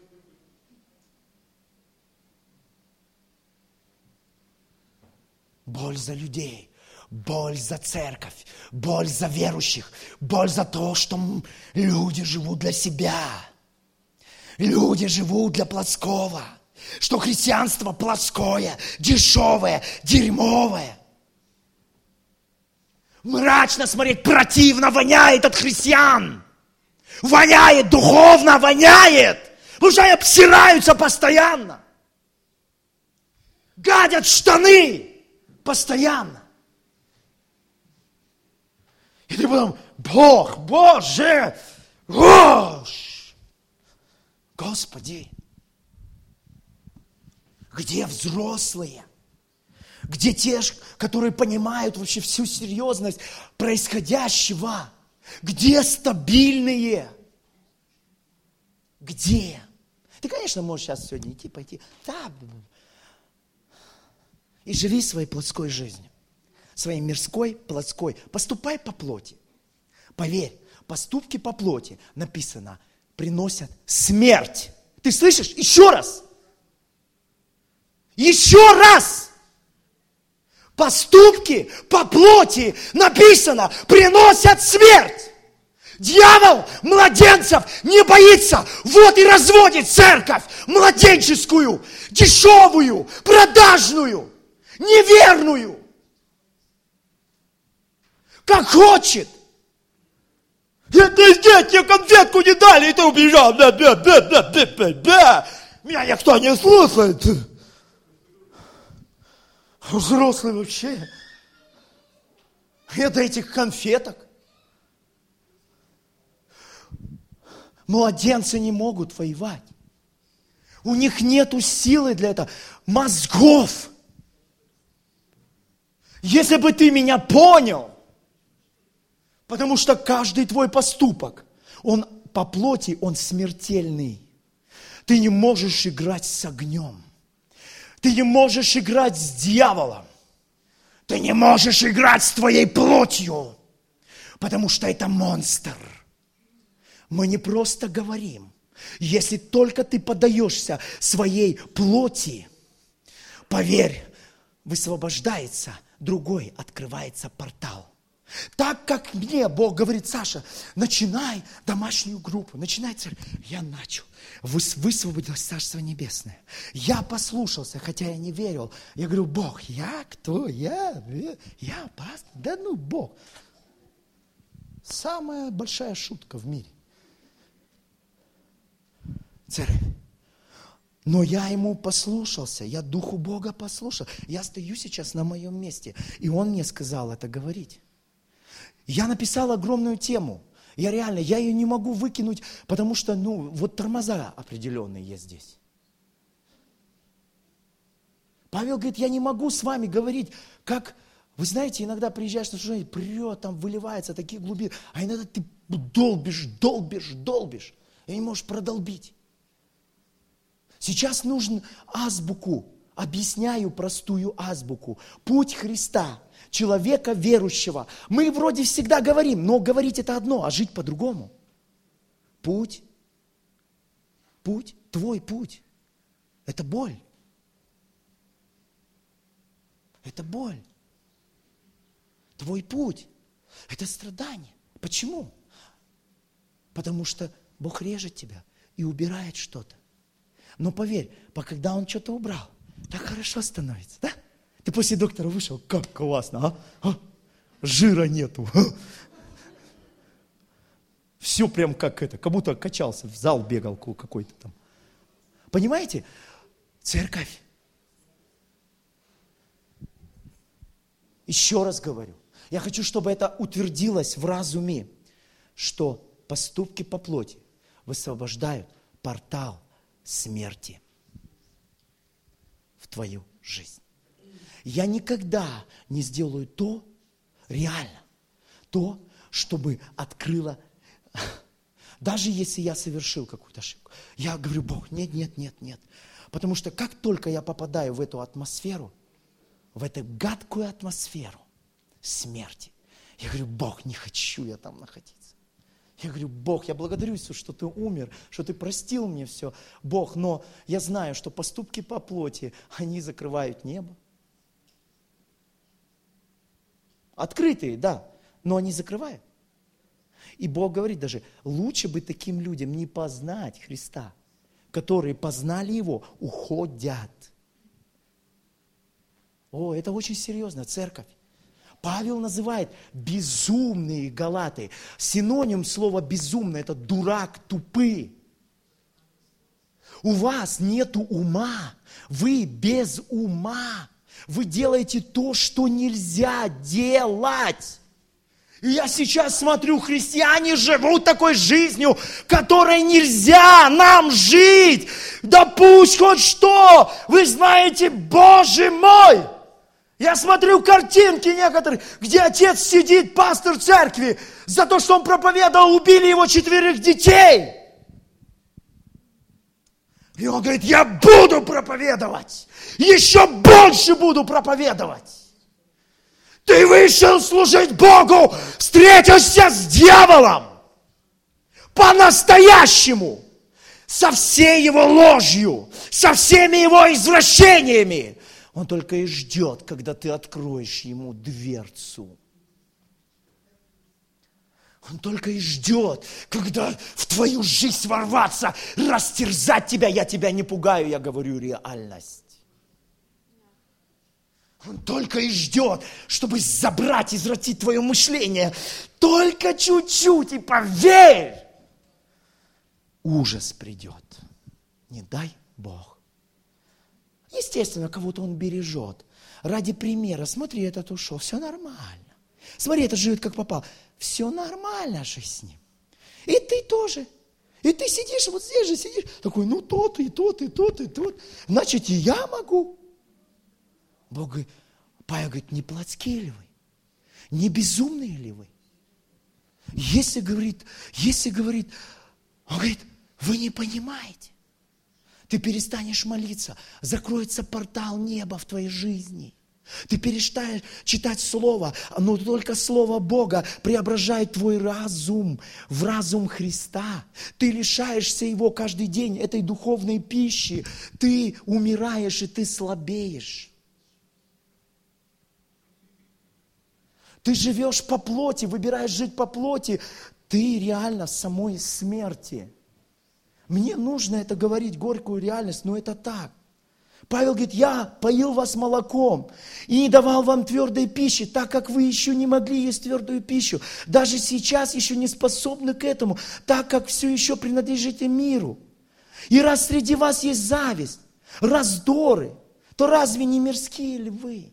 Боль за людей, боль за церковь, боль за верующих, боль за то, что люди живут для себя. Люди живут для плотского. Что христианство плотское, дешевое, дерьмовое. Мрачно смотреть, противно воняет от христиан. Воняет, духовно воняет. Потому что они обсираются постоянно. Гадят в штаны постоянно. И ты потом, Бог, Боже, Боже, Господи, где взрослые? Где те, которые понимают вообще всю серьезность происходящего? Где стабильные? Где? Ты, конечно, можешь сейчас сегодня идти, пойти. Да. И живи своей плотской жизнью. Своей мирской, плотской. Поступай по плоти. Поверь, поступки по плоти, написано, приносят смерть. Ты слышишь? Еще раз. Еще раз. Поступки по плоти, написано, приносят смерть. Дьявол младенцев не боится. Вот и разводит церковь младенческую, дешевую, продажную, неверную. Как хочет. Это здесь тебе конфетку не дали, и ты убежал. Да, да, да, да, да, да, да. Меня никто не слушает. Взрослый вообще. Я до этих конфеток. Младенцы не могут воевать. У них нету силы для этого. Мозгов. Если бы ты меня понял, потому что каждый твой поступок, он по плоти, он смертельный. Ты не можешь играть с огнем. Ты не можешь играть с дьяволом. Ты не можешь играть с твоей плотью, потому что это монстр. Мы не просто говорим. Если только ты поддаешься своей плоти, поверь, высвобождается другой, открывается портал. Так как мне Бог говорит: Саша, начинай домашнюю группу, начинай церковь. Я начал. Высвободилось Царство Небесное. Я послушался, хотя я не верил. Я говорю: Бог, я кто? Я, я пастор? Да ну, Бог. Самая большая шутка в мире. Церковь. Но я ему послушался, я Духу Бога послушал. Я стою сейчас на моем месте, и он мне сказал это говорить. Я написал огромную тему. Я реально, я ее не могу выкинуть, потому что, ну, вот тормоза определенные есть здесь. Павел говорит: я не могу с вами говорить, как, вы знаете, иногда приезжаешь на служение, прет, там выливается такие глубины, а иногда ты долбишь, долбишь, долбишь, и не можешь продолбить. Сейчас нужно азбуку, объясняю простую азбуку, путь Христа, человека верующего. Мы вроде всегда говорим, но говорить это одно, а жить по-другому. Путь, путь, твой путь, это боль. Это боль. Твой путь, это страдание. Почему? Потому что Бог режет тебя и убирает что-то. Но поверь, когда Он что-то убрал, так хорошо становится, да? Ты после доктора вышел, как классно, а? а? Жира нету. А? Все прям как это, как будто качался, в зал бегал какой-то там. Понимаете? Церковь. Еще раз говорю, я хочу, чтобы это утвердилось в разуме, что поступки по плоти высвобождают портал смерти в твою жизнь. Я никогда не сделаю то, реально, то, чтобы открыло, даже если я совершил какую-то ошибку. Я говорю: Бог, нет, нет, нет, нет. Потому что как только я попадаю в эту атмосферу, в эту гадкую атмосферу смерти, я говорю: Бог, не хочу я там находиться. Я говорю: Бог, я благодарю, Иисус, что Ты умер, что Ты простил мне все. Бог, но я знаю, что поступки по плоти, они закрывают небо. Открытые, да, но они закрывают. И Бог говорит даже: лучше бы таким людям не познать Христа, которые познали Его, уходят. О, это очень серьезно, церковь. Павел называет безумные галаты. Синоним слова безумный — это дурак, тупые. У вас нету ума, вы без ума. Вы делаете то, что нельзя делать. И я сейчас смотрю, христиане живут такой жизнью, которой нельзя нам жить. Да пусть хоть что. Вы знаете, Боже мой. Я смотрю картинки некоторые, где отец сидит, пастор церкви, за то, что он проповедовал, убили его четверых детей. И он говорит: я буду проповедовать, еще больше буду проповедовать. Ты вышел служить Богу, встретишься с дьяволом по-настоящему, со всей его ложью, со всеми его извращениями. Он только и ждет, когда ты откроешь ему дверцу. Он только и ждет, когда в твою жизнь ворваться, растерзать тебя. Я тебя не пугаю, я говорю реальность. Он только и ждет, чтобы забрать, извратить твое мышление. Только чуть-чуть, и поверь, ужас придет. Не дай Бог. Естественно, кого-то он бережет. Ради примера, смотри, этот ушел, все нормально. Смотри, этот живет как попал. Все нормально же с ним. И ты тоже. И ты сидишь, вот здесь же сидишь, такой, ну тот, и тот, и тот, и тот. Значит, и я могу. Бог говорит, Павел говорит, не плотские ли вы? Не безумные ли вы? Если, говорит, если, говорит, он говорит, вы не понимаете. Ты перестанешь молиться, закроется портал неба в твоей жизни. Ты перестанешь читать Слово, но только Слово Бога преображает твой разум в разум Христа. Ты лишаешься Его каждый день, этой духовной пищи. Ты умираешь, и ты слабеешь. Ты живешь по плоти, выбираешь жить по плоти. Ты реально в самой смерти. Мне нужно это говорить, горькую реальность, но это так. Павел говорит, я поил вас молоком и не давал вам твердой пищи, так как вы еще не могли есть твердую пищу. Даже сейчас еще не способны к этому, так как все еще принадлежите миру. И раз среди вас есть зависть, раздоры, то разве не мирские ли вы?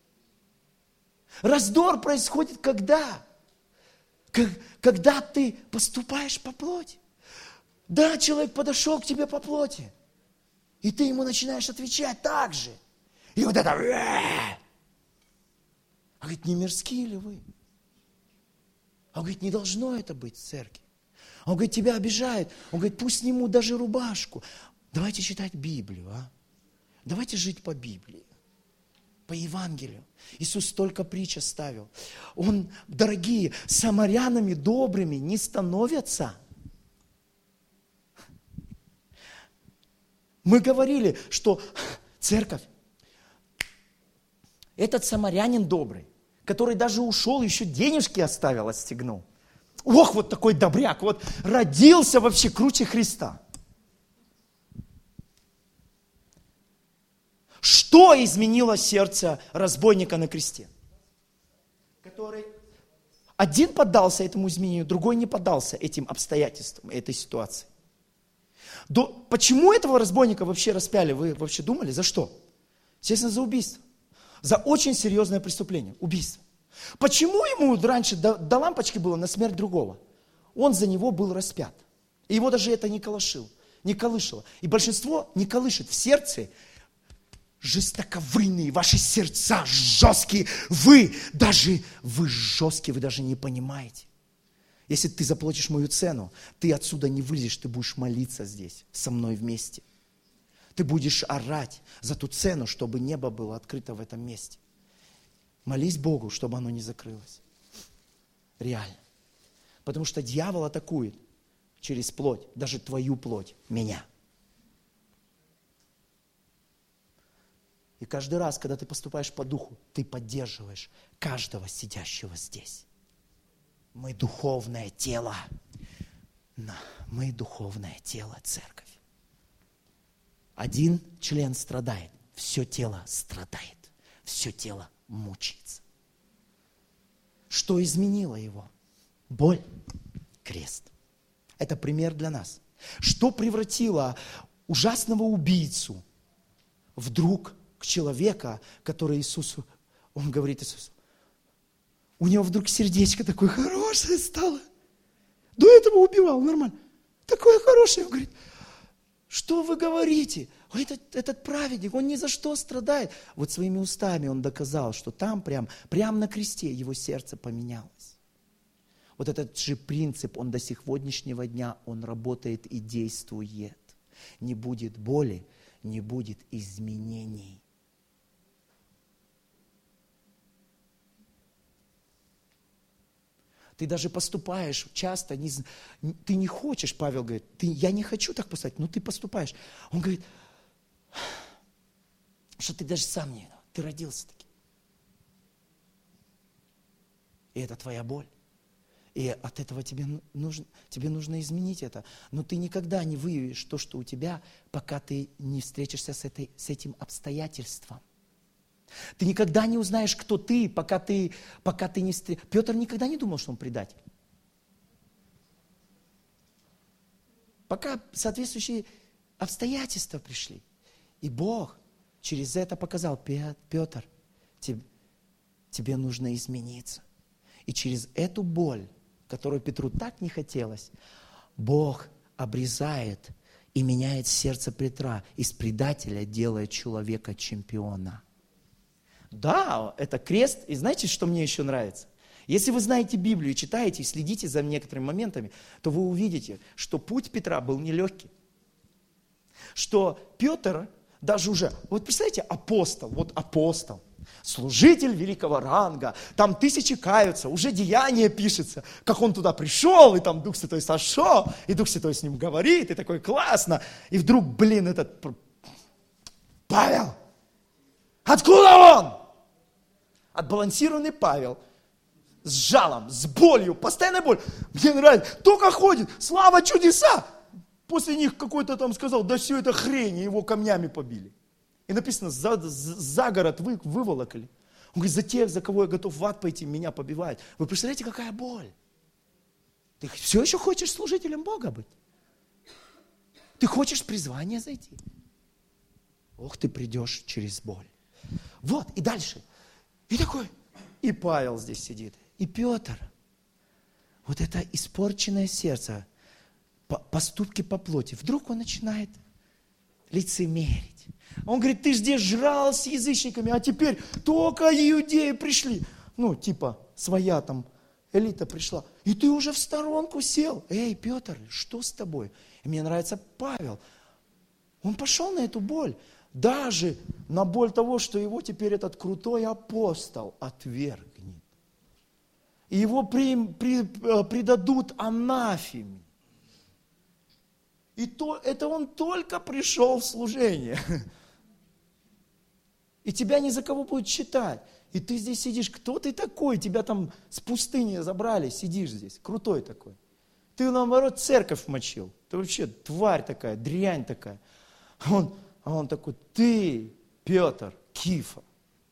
Раздор происходит когда? Когда ты поступаешь по плоти. Да, человек подошел к тебе по плоти. И ты ему начинаешь отвечать так же. И вот это... Он говорит, не мирские ли вы? Он говорит, не должно это быть в церкви. Он говорит, тебя обижают. Он говорит, пусть сниму даже рубашку. Давайте читать Библию, а? Давайте жить по Библии, по Евангелию. Иисус столько притч оставил. Он, дорогие, самарянами добрыми не становятся. Мы говорили, что церковь, этот самарянин добрый, который даже ушел, еще денежки оставил, отстегнул. Ох, вот такой добряк, вот родился вообще круче Христа. Что изменило сердце разбойника на кресте? Который один поддался этому изменению, другой не поддался этим обстоятельствам, этой ситуации. До, почему этого разбойника вообще распяли? Вы вообще думали? За что? Естественно, за убийство. За очень серьезное преступление. Убийство. Почему ему раньше до, до лампочки было на смерть другого? Он за него был распят. И его даже это не колышило. Не колышило. И большинство не колышет. В сердце жестоковыйные, ваши сердца жесткие. Вы даже, вы жесткие, вы даже не понимаете. Если ты заплатишь мою цену, ты отсюда не вылезешь, ты будешь молиться здесь, со мной вместе. Ты будешь орать за ту цену, чтобы небо было открыто в этом месте. Молись Богу, чтобы оно не закрылось. Реально. Потому что дьявол атакует через плоть, даже твою плоть, меня. И каждый раз, когда ты поступаешь по духу, ты поддерживаешь каждого сидящего здесь. Мы духовное тело. Мы духовное тело, церковь. Один член страдает, все тело страдает, все тело мучается. Что изменило его? Боль, крест. Это пример для нас. Что превратило ужасного убийцу вдруг к человеку, который Иисусу, он говорит Иисусу, у него вдруг сердечко такое хорошее стало. До этого убивал, нормально. Такое хорошее. Он говорит, что вы говорите? Этот, этот праведник, он ни за что страдает. Вот своими устами он доказал, что там прям, прям на кресте его сердце поменялось. Вот этот же принцип, он до сегодняшнего дня, он работает и действует. Не будет боли, не будет изменений. Ты даже поступаешь часто, не, ты не хочешь, Павел говорит, ты, я не хочу так поступать, но ты поступаешь. Он говорит, что ты даже сам не, ты родился таким. И это твоя боль. И от этого тебе нужно, тебе нужно изменить это. Но ты никогда не выявишь то, что у тебя, пока ты не встретишься с, этой, с этим обстоятельством. Ты никогда не узнаешь, кто ты, пока ты, пока ты не встретишься. Петр никогда не думал, что он предатель. Пока соответствующие обстоятельства пришли. И Бог через это показал: Петр, тебе, тебе нужно измениться. И через эту боль, которую Петру так не хотелось, Бог обрезает и меняет сердце Петра. Из предателя делает человека чемпиона. Да, это крест. И знаете, что мне еще нравится? Если вы знаете Библию, читаете и следите за некоторыми моментами, то вы увидите, что путь Петра был нелегкий. Что Петр даже уже, вот представляете, апостол, вот апостол, служитель великого ранга, там тысячи каются, уже деяние пишется, как он туда пришел, и там Дух Святой сошел, и Дух Святой с ним говорит, и такой классно, и вдруг, блин, этот Павел, откуда он? Отбалансированный Павел, с жалом, с болью, постоянная боль. Мне нравится, только ходит, слава, чудеса. После них какой-то там сказал: да все это хрень, и его камнями побили. И написано: за, за город вы, выволокли. Он говорит: за тех, за кого я готов в ад пойти, меня побивают. Вы представляете, какая боль? Ты все еще хочешь служителем Бога быть? Ты хочешь в призвание зайти? Ох, ты придешь через боль. Вот, и дальше. И такой, и Павел здесь сидит, и Петр. Вот это испорченное сердце, поступки по плоти. Вдруг он начинает лицемерить. Он говорит: ты ж здесь жрал с язычниками, а теперь только иудеи пришли. Ну, типа, своя там элита пришла. И ты уже в сторонку сел. Эй, Петр, что с тобой? И мне нравится Павел. Он пошел на эту боль. Даже на боль того, что его теперь этот крутой апостол отвергнет. И его при, при, предадут анафеме. И то, это он только пришел в служение. И тебя ни за кого будут считать. И ты здесь сидишь, кто ты такой? Тебя там с пустыни забрали, сидишь здесь, крутой такой. Ты, наоборот, церковь мочил. Ты вообще тварь такая, дрянь такая. А он, а он такой: ты, Петр, Кифа.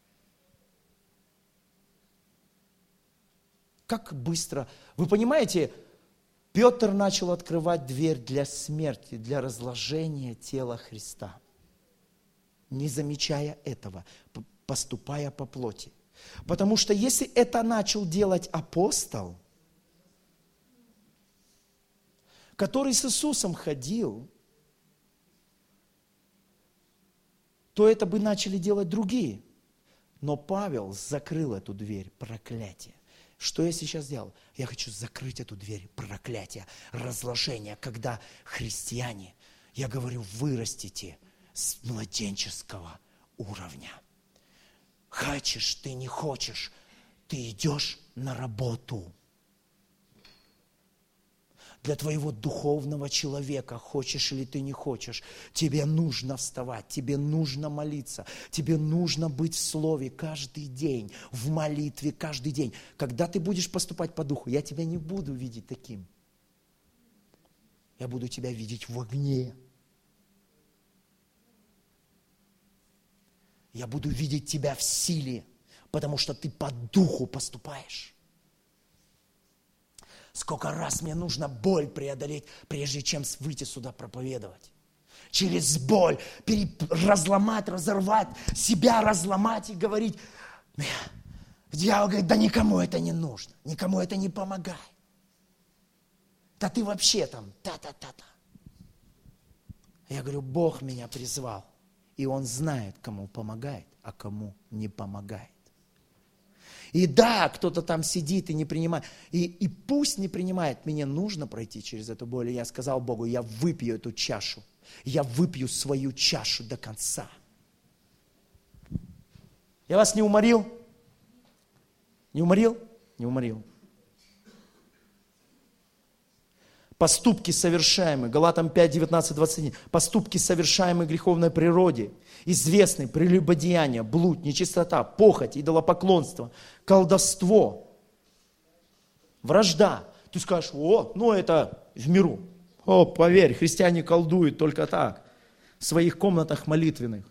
Как быстро. Вы понимаете, Петр начал открывать дверь для смерти, для разложения тела Христа. Не замечая этого, поступая по плоти. Потому что если это начал делать апостол, который с Иисусом ходил, то это бы начали делать другие. Но Павел закрыл эту дверь проклятия. Что я сейчас сделал? Я хочу закрыть эту дверь проклятия, разложения, когда христиане, я говорю, вырастите с младенческого уровня. Хочешь ты, не хочешь, ты идешь на работу. Для твоего духовного человека, хочешь или ты не хочешь, тебе нужно вставать, тебе нужно молиться, тебе нужно быть в слове каждый день, в молитве каждый день. Когда ты будешь поступать по духу, я тебя не буду видеть таким. Я буду тебя видеть в огне. Я буду видеть тебя в силе, потому что ты по духу поступаешь. Сколько раз мне нужно боль преодолеть, прежде чем выйти сюда проповедовать. Через боль пере- разломать, разорвать, себя разломать и говорить. Дьявол говорит: да никому это не нужно, никому это не помогает. Да ты вообще там та-та-та-та. Я говорю: Бог меня призвал, и Он знает, кому помогает, а кому не помогает. И да, кто-то там сидит и не принимает. И, и пусть не принимает, мне нужно пройти через эту боль. И я сказал Богу: я выпью эту чашу. Я выпью свою чашу до конца. Я вас не уморил? Не уморил? Не уморил. Поступки совершаемые, Галатам пять, девятнадцать, двадцать один. Поступки совершаемые греховной природе, известны прелюбодеяние, блуд, нечистота, похоть, идолопоклонство, колдовство. вражда. Ты скажешь, о, ну это в миру. О, поверь, христиане колдуют только так, в своих комнатах молитвенных.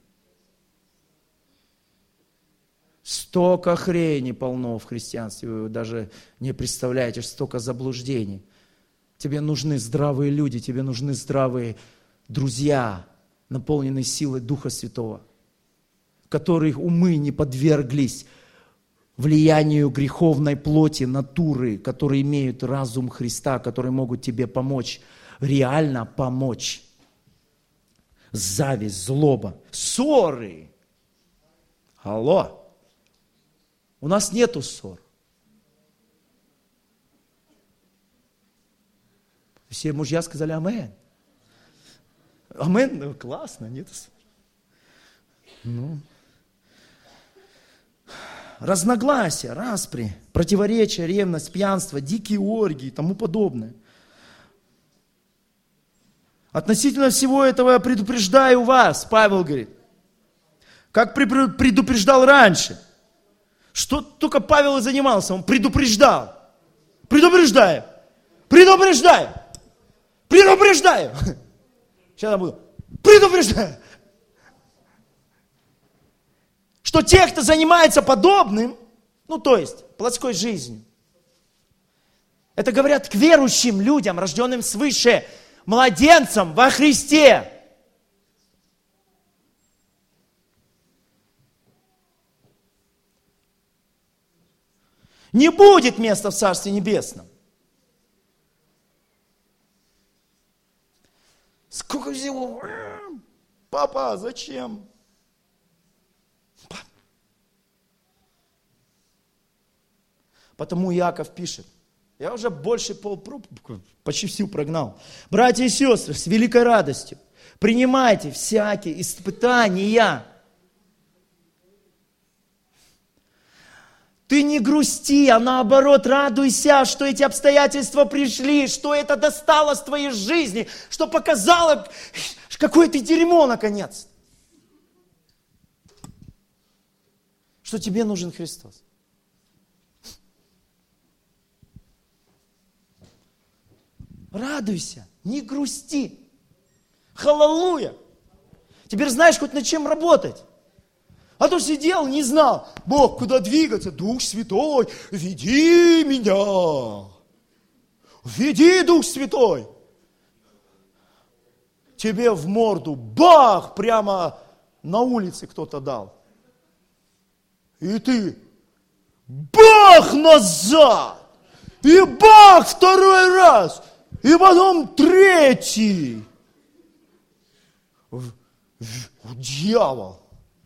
Столько хрени полно в христианстве, вы даже не представляете, столько заблуждений. Тебе нужны здравые люди, тебе нужны здравые друзья, наполненные силой Духа Святого, которых умы не подверглись влиянию греховной плоти, натуры, которые имеют разум Христа, которые могут тебе помочь, реально помочь. Зависть, злоба, ссоры. Алло. У нас нету ссор. Все мужья сказали амэн. Амэн, ну, классно, нет ссор. Ну. Разногласия, распри, противоречия, ревность, пьянство, дикие оргии и тому подобное. Относительно всего этого я предупреждаю вас, Павел говорит, как предупреждал раньше. Что только Павел и занимался, он предупреждал. Предупреждаю, предупреждаю, предупреждаю. Сейчас я буду, предупреждаю. Что те, кто занимается подобным, ну то есть плотской жизнью, это говорят к верующим людям, рожденным свыше, младенцам во Христе. Не будет места в Царстве Небесном. Сколько всего? Папа, зачем? Потому Иаков пишет, я уже больше полпроб, почти всю прогнал. Братья и сестры, с великой радостью принимайте всякие испытания. Ты не грусти, а наоборот радуйся, что эти обстоятельства пришли, что это достало с твоей жизни, что показало, какое ты дерьмо наконец. Что тебе нужен Христос. Радуйся, не грусти. Халалуя. Теперь знаешь хоть над чем работать. А то сидел, не знал. Бог, куда двигаться? Дух Святой, веди меня. Веди, Дух Святой. Тебе в морду бах, прямо на улице кто-то дал. И ты бах назад. И бах второй раз. И потом третий. В, в, дьявол.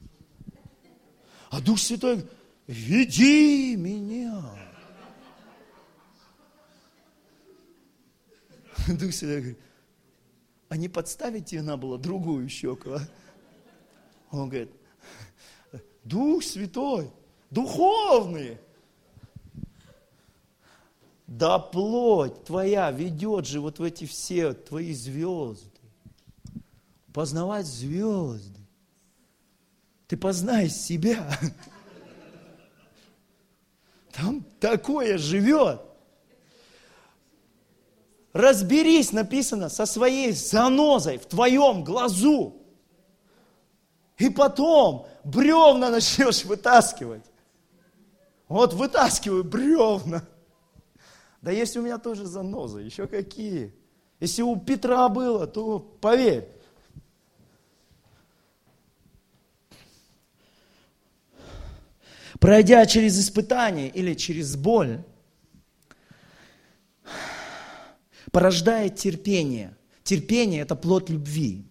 А Дух Святой, веди меня. Дух Святой говорит, а не подставить тебе надо было другую щеку? А? Он говорит, Дух Святой, духовный. Да плоть твоя ведет же вот в эти все твои звезды. Познавать звезды. Ты познай себя. Там такое живет. Разберись, написано, со своей занозой в твоем глазу. И потом бревна начнешь вытаскивать. Вот вытаскиваю бревна. Да есть у меня тоже занозы, еще какие. Если у Петра было, то поверь. Пройдя через испытание или через боль, порождает терпение. Терпение – это плод любви.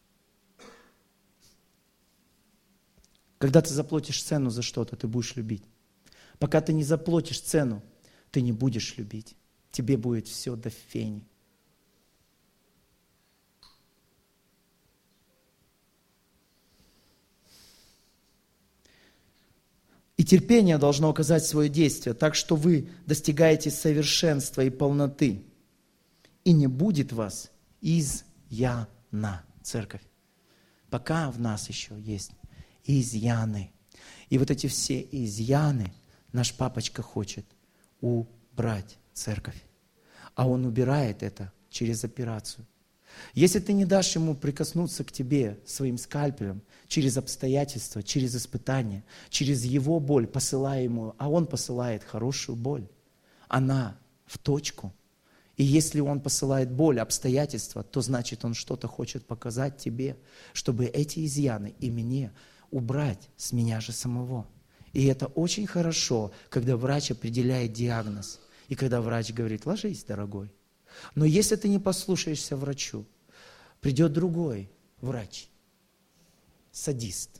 Когда ты заплатишь цену за что-то, ты будешь любить. Пока ты не заплатишь цену, ты не будешь любить. Тебе будет все до фени. И терпение должно оказать свое действие, так что вы достигаете совершенства и полноты. И не будет вас изъяна, церковь. Пока в нас еще есть изъяны. И вот эти все изъяны наш папочка хочет убрать. церковь. А Он убирает это через операцию. Если ты не дашь Ему прикоснуться к тебе своим скальпелем, через обстоятельства, через испытания, через Его боль, посылая Ему, а Он посылает хорошую боль, она в точку. И если Он посылает боль, обстоятельства, то значит Он что-то хочет показать тебе, чтобы эти изъяны и мне убрать с меня же самого. И это очень хорошо, когда врач определяет диагноз, и когда врач говорит: ложись, дорогой. Но если ты не послушаешься врачу, придет другой врач, садист.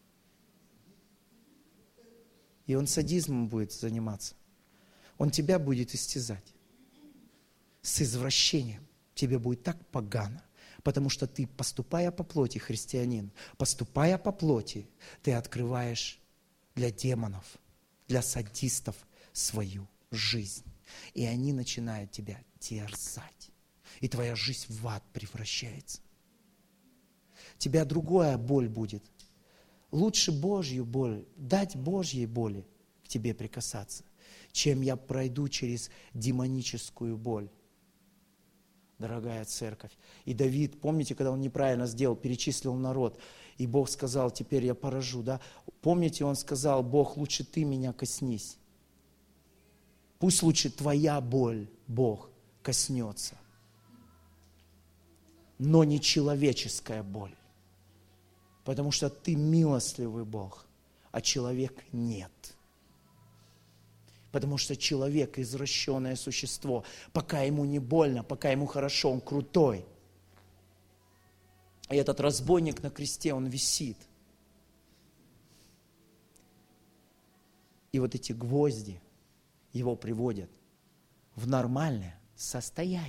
И он садизмом будет заниматься. Он тебя будет истязать. С извращением. Тебе будет так погано. Потому что ты, поступая по плоти, христианин, поступая по плоти, ты открываешь для демонов, для садистов свою жизнь. И они начинают тебя терзать. И твоя жизнь в ад превращается. Тебя другая боль будет. Лучше Божью боль, дать Божьей боли к тебе прикасаться, чем я пройду через демоническую боль. Дорогая церковь. И Давид, помните, когда он неправильно сделал, перечислил народ, и Бог сказал: теперь я поражу, да? Помните, он сказал: Бог, лучше ты меня коснись. Пусть лучше твоя боль, Бог, коснется. Но не человеческая боль. Потому что ты милостливый Бог, а человек нет. Потому что человек извращенное существо. Пока ему не больно, пока ему хорошо, он крутой. И этот разбойник на кресте, он висит. И вот эти гвозди его приводят в нормальное состояние.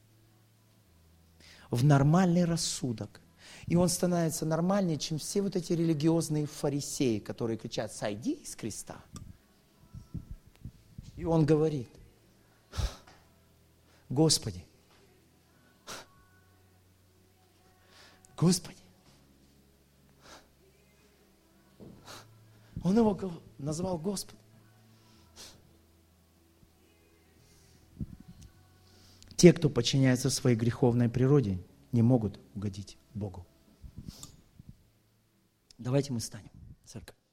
В нормальный рассудок. И он становится нормальнее, чем все вот эти религиозные фарисеи, которые кричат: сойди с креста. И он говорит: Господи, Господи. Он его назвал Господом. Те, кто подчиняется своей греховной природе, не могут угодить Богу. Давайте мы встанем, церковь.